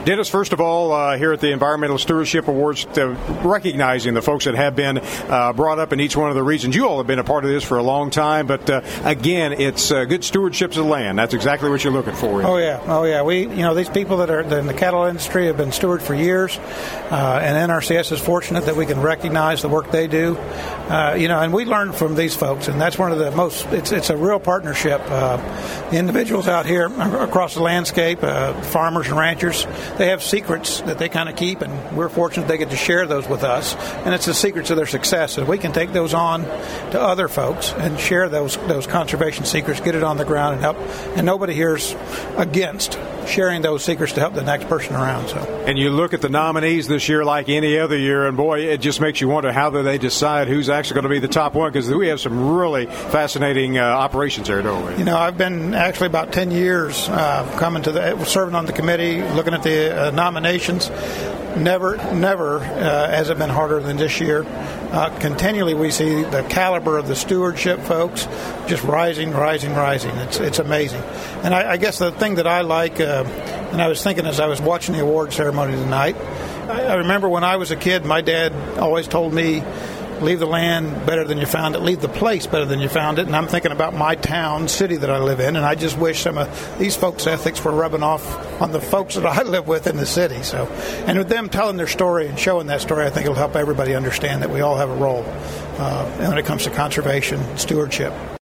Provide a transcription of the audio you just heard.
Dennis, first of all, here at the Environmental Stewardship Awards, recognizing the folks that have been brought up in each one of the regions. You all have been a part of this for a long time, but again, it's good stewardship of the land. That's exactly what you're looking for. Oh yeah. We, these people that are in the cattle industry have been stewards for years, and NRCS is fortunate that we can recognize the work they do. And we learn from these folks, and that's one of the most. It's a real partnership. The individuals out here across the landscape, farmers and ranchers, they have secrets that they kind of keep, and we're fortunate they get to share those with us. And it's the secrets of their success, and we can take those on to other folks and share those conservation secrets, get it on the ground, and help. And nobody here's against sharing those secrets to help the next person around. So. And you look at the nominees this year like any other year, and boy, it just makes you wonder how do they decide who's actually going to be the top one, because we have some really fascinating operations there, don't we? I've been actually about 10 years serving on the committee, looking at the nominations. Never has it been harder than this year. Continually we see the caliber of the stewardship folks just rising. It's amazing. And I guess the thing that I like, and I was thinking as I was watching the award ceremony tonight, I remember when I was a kid, my dad always told me, leave the land better than you found it, leave the place better than you found it. And I'm thinking about my town, city that I live in, and I just wish some of these folks' ethics were rubbing off on the folks that I live with in the city. So, and with them telling their story and showing that story, I think it'll help everybody understand that we all have a role when it comes to conservation, stewardship.